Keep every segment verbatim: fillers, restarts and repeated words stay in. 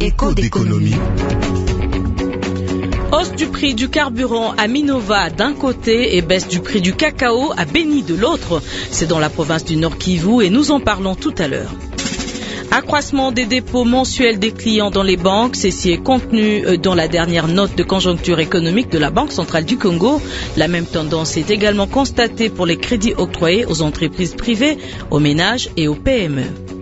Écho d'économie. Hausse du prix du carburant à Minova d'un côté et baisse du prix du cacao à Beni de l'autre. C'est dans la province du Nord Kivu et nous en parlons tout à l'heure. Accroissement des dépôts mensuels des clients dans les banques, ceci est contenu dans la dernière note de conjoncture économique de la Banque centrale du Congo. La même tendance est également constatée pour les crédits octroyés aux entreprises privées, aux ménages et aux P M E.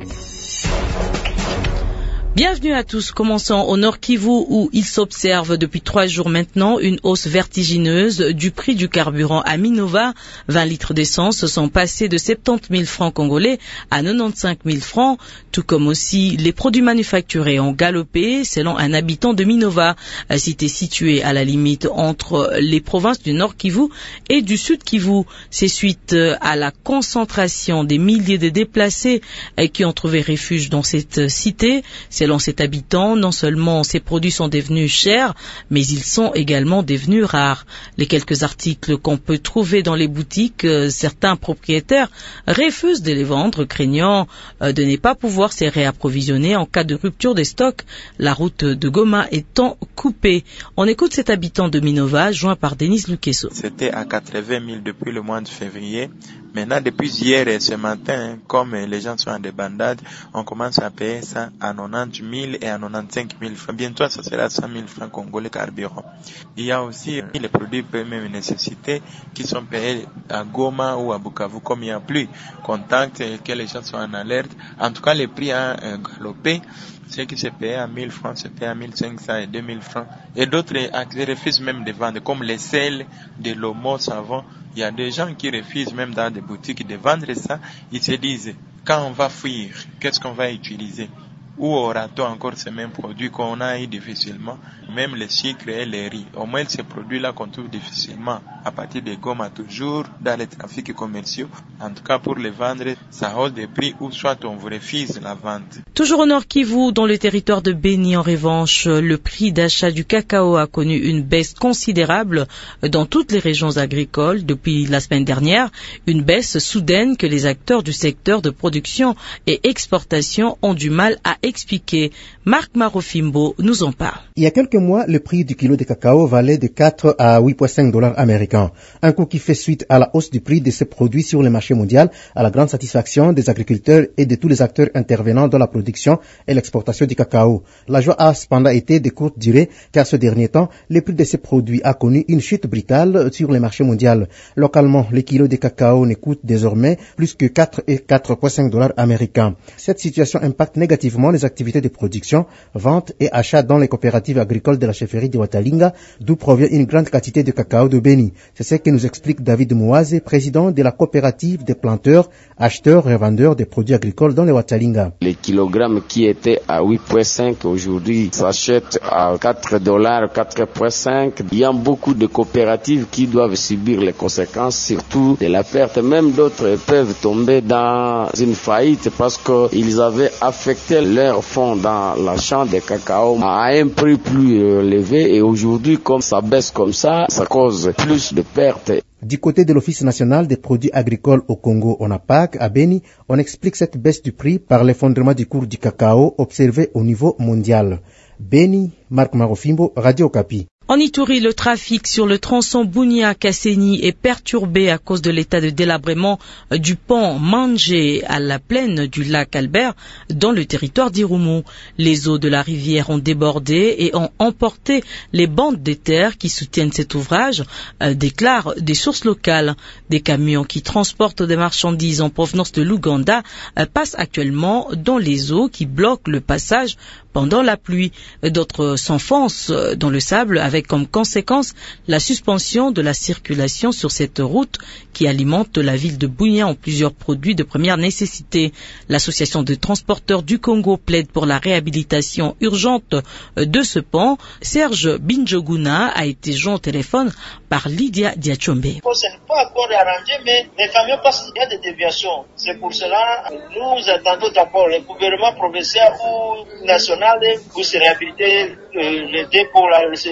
Bienvenue à tous. Commençons au Nord Kivu où il s'observe depuis trois jours maintenant une hausse vertigineuse du prix du carburant à Minova. vingt litres d'essence sont passés de soixante-dix mille francs congolais à quatre-vingt-quinze mille francs, tout comme aussi les produits manufacturés ont galopé selon un habitant de Minova, cité située à la limite entre les provinces du Nord Kivu et du Sud Kivu. C'est suite à la concentration des milliers de déplacés qui ont trouvé refuge dans cette cité. Selon cet habitant, non seulement ces produits sont devenus chers, mais ils sont également devenus rares. Les quelques articles qu'on peut trouver dans les boutiques, euh, certains propriétaires refusent de les vendre, craignant euh, de ne pas pouvoir se réapprovisionner en cas de rupture des stocks, la route de Goma étant coupée. On écoute cet habitant de Minova, joint par Denis Lukeso. C'était à quatre-vingt mille depuis le mois de février. Maintenant, depuis hier et ce matin, comme les gens sont en débandade, on commence à payer ça à quatre-vingt-dix mille et à quatre-vingt-quinze mille francs. Bientôt, ça sera cent mille francs congolais carburant. Il y a aussi les produits première nécessité qui sont payés à Goma ou à Bukavu, comme il n'y a plus contact et que les gens sont en alerte. En tout cas, les prix ont galopé. Ce qui se paye à mille francs, se paye à mille cinq cents et deux mille francs. Et d'autres refusent même de vendre, comme les sels, de l'omo, savon. Il y a des gens qui refusent même dans des boutiques de vendre ça. Ils se disent, quand on va fuir, qu'est-ce qu'on va utiliser? Où aura-t-on encore ces mêmes produits qu'on a eu difficilement? Même le sucre et les riz. Au moins, ces produits-là qu'on trouve difficilement à partir des Goma toujours dans les trafics commerciaux. En tout cas, pour les vendre, ça hausse des prix ou soit on vous refuse la vente. Toujours au Nord Kivu, dans le territoire de Beni, en revanche, le prix d'achat du cacao a connu une baisse considérable dans toutes les régions agricoles depuis la semaine dernière. Une baisse soudaine que les acteurs du secteur de production et exportation ont du mal à expliquer. Marc Marofimbo nous en parle. Il y a quelques mois, le prix du kilo de cacao valait de quatre à huit virgule cinq dollars américains. Un coût qui fait suite à la hausse du prix de ces produits sur le marché mondial, à la grande satisfaction des agriculteurs et de tous les acteurs intervenant dans la production et l'exportation du cacao. La joie a cependant été de courte durée, car ce dernier temps, le prix de ces produits a connu une chute brutale sur le marché mondial. Localement, le kilo de cacao ne coûte désormais plus que quatre et quatre virgule cinq dollars américains. Cette situation impacte négativement les activités de production, vente et achat dans les coopératives agricoles de la chefferie de Watalinga, d'où provient une grande quantité de cacao de Beni. C'est ce que nous explique David Mouaze, président de la coopérative des planteurs, acheteurs, revendeurs des produits agricoles dans les Watalinga. Les kilogrammes qui étaient à huit virgule cinq aujourd'hui s'achètent à quatre dollars, quatre virgule cinq. Il y a beaucoup de coopératives qui doivent subir les conséquences, surtout de la perte. Même d'autres peuvent tomber dans une faillite parce qu'ils avaient affecté leurs fonds dans l'achat de cacao à un prix plus élevé et aujourd'hui, comme ça baisse comme ça, ça cause plus de pertes. Du côté de l'Office national des produits agricoles au Congo, ONAPAC, à Beni, on explique cette baisse du prix par l'effondrement du cours du cacao observé au niveau mondial. Beni, Marc Marofimbo, Radio Okapi. En Ituri, le trafic sur le tronçon Bunia-Kasseni est perturbé à cause de l'état de délabrement du pont Mangé à la plaine du lac Albert dans le territoire d'Irumu. Les eaux de la rivière ont débordé et ont emporté les bandes de terre qui soutiennent cet ouvrage, euh, déclarent des sources locales. Des camions qui transportent des marchandises en provenance de l'Ouganda euh, passent actuellement dans les eaux qui bloquent le passage pendant la pluie. D'autres s'enfoncent dans le sable avec comme conséquence la suspension de la circulation sur cette route qui alimente la ville de Bunia en plusieurs produits de première nécessité. L'association de transporteurs du Congo plaide pour la réhabilitation urgente de ce pont. Serge Binjoguna a été joint au téléphone par Lydia Diachombe. Ce n'est pas encore arrangé, mais les camions passent, il y a des déviations. C'est pour cela que nous attendons d'abord le gouvernement provincial ou national pour se réhabiliter le dépôt,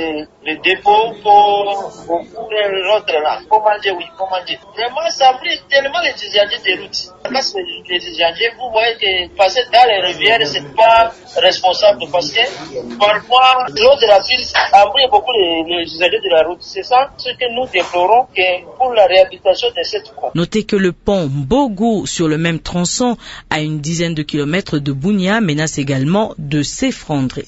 le dépôt pour, pour, pour l'autre là. Pour manger, oui, pour manger. Vraiment, ça a pris tellement les usagers des routes. Parce que les usagers, vous voyez que passer dans les rivières, c'est pas responsable parce que parfois, l'eau de la ville a pris beaucoup les, les usagers de la route. C'est ça ce que nous déplorons que pour la réhabilitation de cette pont. Notez que le pont Bogo sur le même tronçon à une dizaine de kilomètres de Bunia menace également de s'effondrer.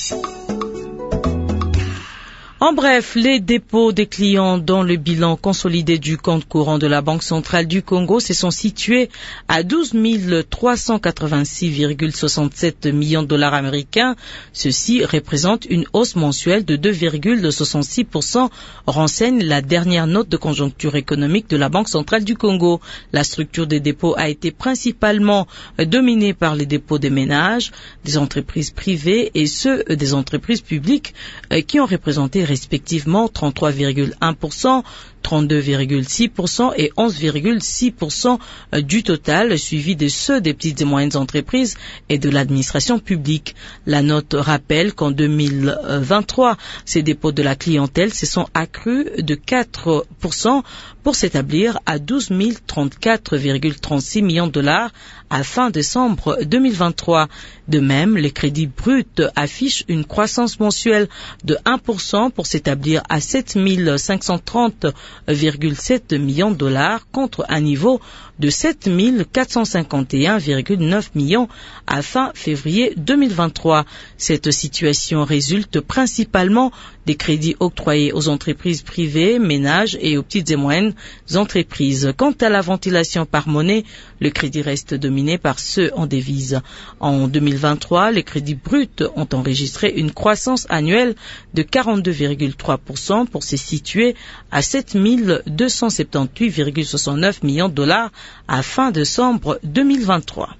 En bref, les dépôts des clients dans le bilan consolidé du compte courant de la Banque centrale du Congo se sont situés à douze mille trois cent quatre-vingt-six virgule soixante-sept millions de dollars américains. Ceci représente une hausse mensuelle de deux virgule soixante-six pour cent, renseigne la dernière note de conjoncture économique de la Banque centrale du Congo. La structure des dépôts a été principalement dominée par les dépôts des ménages, des entreprises privées et ceux des entreprises publiques qui ont représenté respectivement trente-trois virgule un pour cent, trente-deux virgule six pour cent et onze virgule six pour cent du total, suivi de ceux des petites et moyennes entreprises et de l'administration publique. La note rappelle qu'en deux mille vingt-trois, ces dépôts de la clientèle se sont accrus de quatre pour cent pour s'établir à douze mille trente-quatre virgule trente-six millions de dollars à fin décembre deux mille vingt-trois. De même, les crédits bruts affichent une croissance mensuelle de un pour cent pour s'établir à sept mille cinq cent trente virgule sept millions de dollars contre un niveau de sept mille quatre cent cinquante et un virgule neuf millions à fin février deux mille vingt-trois. Cette situation résulte principalement des crédits octroyés aux entreprises privées, ménages et aux petites et moyennes entreprises. Quant à la ventilation par monnaie, le crédit reste dominé par ceux en devises. En deux mille vingt-trois, les crédits bruts ont enregistré une croissance annuelle de quarante-deux virgule trois pour cent pour se situer à sept mille deux cent soixante-dix-huit virgule soixante-neuf millions de dollars à fin décembre deux mille vingt-trois.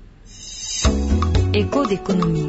Écho d'économie.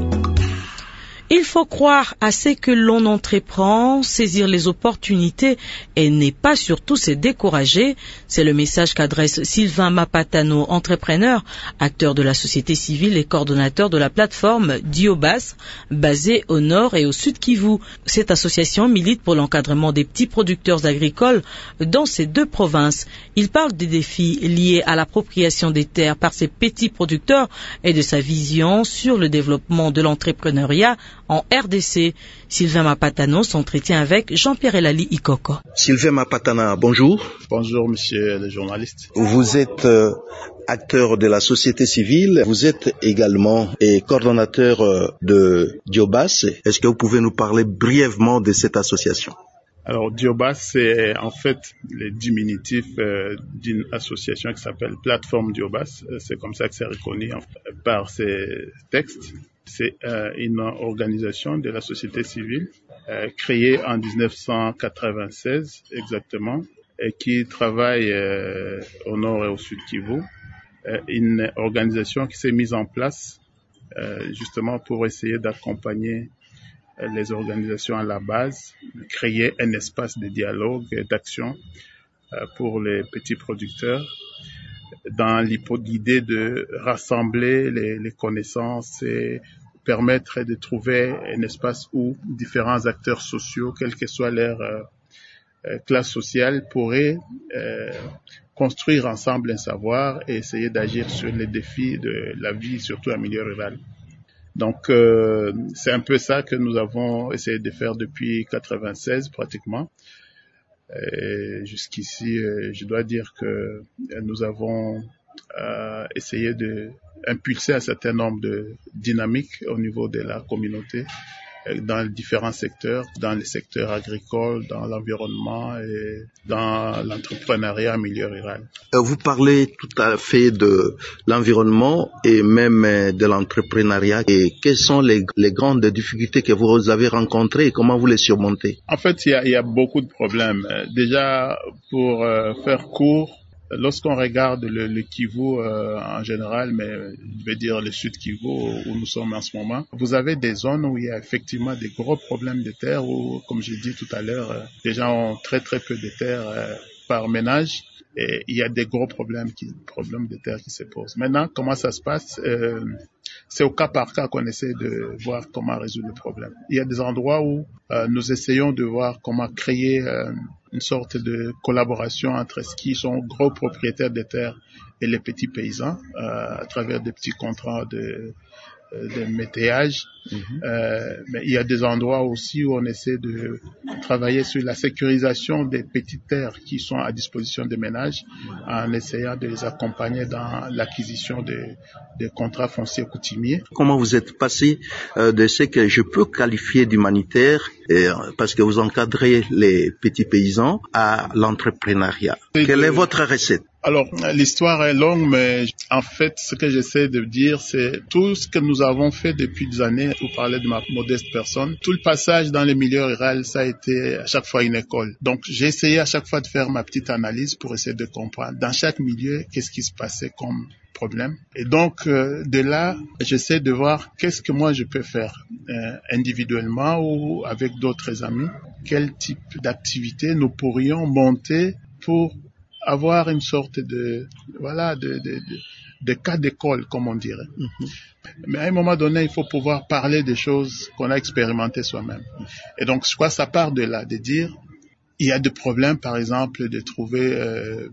Il faut croire à ce que l'on entreprend, saisir les opportunités et n'est pas surtout se décourager. C'est le message qu'adresse Sylvain Mapatano, entrepreneur, acteur de la société civile et coordonnateur de la plateforme Diobas, basée au nord et au sud Kivu. Cette association milite pour l'encadrement des petits producteurs agricoles dans ces deux provinces. Il parle des défis liés à l'appropriation des terres par ces petits producteurs et de sa vision sur le développement de l'entrepreneuriat en R D C. Sylvain Mapatano s'entretient avec Jean-Pierre Elali Ikoko. Sylvain Mapatana, bonjour. Bonjour, monsieur le journaliste. Vous êtes euh, acteur de la société civile. Vous êtes également et coordonnateur euh, de Diobas. Est-ce que vous pouvez nous parler brièvement de cette association? Alors, Diobas, c'est en fait le diminutif euh, d'une association qui s'appelle Plateforme Diobas. C'est comme ça que c'est reconnu en, par ces textes. C'est euh, une organisation de la société civile euh, créée en dix-neuf cent quatre-vingt-seize exactement et qui travaille euh, au nord et au sud Kivu. Euh, une organisation qui s'est mise en place euh, justement pour essayer d'accompagner euh, les organisations à la base, créer un espace de dialogue et d'action euh, pour les petits producteurs, dans l'idée de rassembler les, les connaissances et permettre de trouver un espace où différents acteurs sociaux, quelle que soit leur euh, classe sociale, pourraient euh, construire ensemble un savoir et essayer d'agir sur les défis de la vie, surtout en milieu rural. Donc, euh, c'est un peu ça que nous avons essayé de faire depuis quatre-vingt-seize pratiquement. Et jusqu'ici, je dois dire que nous avons euh, essayé de impulser un certain nombre de dynamiques au niveau de la communauté dans différents secteurs, dans les secteurs agricoles, dans l'environnement et dans l'entrepreneuriat en milieu rural. Vous parlez tout à fait de l'environnement et même de l'entrepreneuriat. Et quelles sont les, les grandes difficultés que vous avez rencontrées et comment vous les surmontez? En fait, il y a, il y a beaucoup de problèmes. Déjà, pour euh, faire court, lorsqu'on regarde le, le Kivu euh, en général, mais je vais dire le sud Kivu où nous sommes en ce moment, vous avez des zones où il y a effectivement des gros problèmes de terre où, comme j'ai dit tout à l'heure, euh, les gens ont très très peu de terre euh, par ménage. Et il y a des gros problèmes, qui, problèmes de terre qui se posent. Maintenant, comment ça se passe? euh, C'est au cas par cas qu'on essaie de voir comment résoudre le problème. Il y a des endroits où euh, nous essayons de voir comment créer euh, une sorte de collaboration entre ce qui sont gros propriétaires de terres et les petits paysans euh, à travers des petits contrats de de météage. Mm-hmm. Euh, mais il y a des endroits aussi où on essaie de travailler sur la sécurisation des petites terres qui sont à disposition des ménages en essayant de les accompagner dans l'acquisition de, de contrats fonciers coutumiers. Comment vous êtes passé euh, de ce que je peux qualifier d'humanitaire, euh, parce que vous encadrez les petits paysans, à l'entrepreneuriat? Quelle est votre recette? Alors, l'histoire est longue, mais en fait, ce que j'essaie de dire, c'est tout ce que nous avons fait depuis des années, pour parler de ma modeste personne. Tout le passage dans les milieux ruraux, ça a été à chaque fois une école. Donc, j'ai essayé à chaque fois de faire ma petite analyse pour essayer de comprendre dans chaque milieu, qu'est-ce qui se passait comme problème. Et donc, euh, de là, j'essaie de voir qu'est-ce que moi je peux faire euh, individuellement ou avec d'autres amis. Quel type d'activité nous pourrions monter pour avoir une sorte de, voilà, de, de, de, de cas d'école, comme on dirait. Mm-hmm. Mais à un moment donné, il faut pouvoir parler des choses qu'on a expérimentées soi-même. Et donc, je crois que ça part de là, de dire, il y a des problèmes, par exemple, de trouver euh,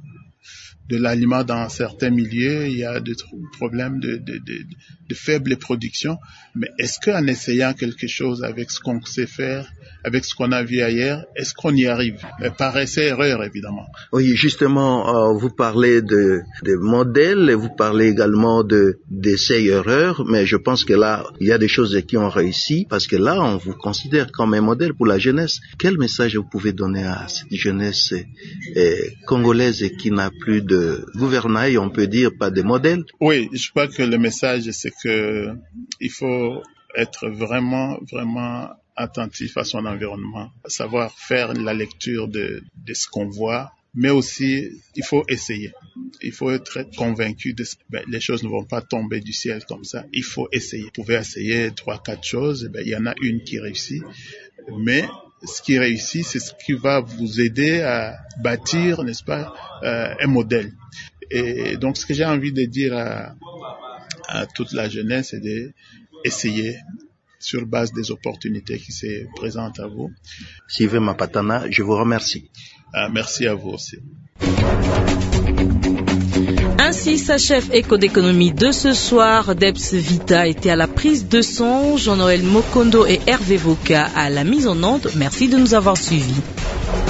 de l'aliment dans certains milieux, il y a des problèmes de, de, de, de faible production. Mais est-ce qu'en essayant quelque chose avec ce qu'on sait faire, avec ce qu'on a vu ailleurs, est-ce qu'on y arrive? Par essai-erreur, évidemment. Oui, justement, euh, vous parlez de, de modèles, vous parlez également de d'essais-erreurs, mais je pense que là, il y a des choses qui ont réussi, parce que là, on vous considère comme un modèle pour la jeunesse. Quel message vous pouvez donner à cette jeunesse euh, congolaise qui n'a plus de gouvernail, on peut dire, pas de modèle? Oui, je crois que le message, c'est que il faut être vraiment, vraiment attentif à son environnement, savoir faire la lecture de, de ce qu'on voit, mais aussi, il faut essayer. Il faut être convaincu de ce que ben, les choses ne vont pas tomber du ciel comme ça. Il faut essayer. Vous pouvez essayer trois, quatre choses, ben, il y en a une qui réussit, mais ce qui réussit, c'est ce qui va vous aider à bâtir, n'est-ce pas, euh, un modèle. Et donc, ce que j'ai envie de dire à, à toute la jeunesse, c'est d'essayer sur base des opportunités qui se présentent à vous. Sylvain Mapatana, je vous remercie. Ah, merci à vous aussi. Ainsi s'achève Écho d'économie de ce soir. Debs Vita était à la prise de son, Jean-Noël Mokondo et Hervé Voka à la mise en onde. Merci de nous avoir suivis.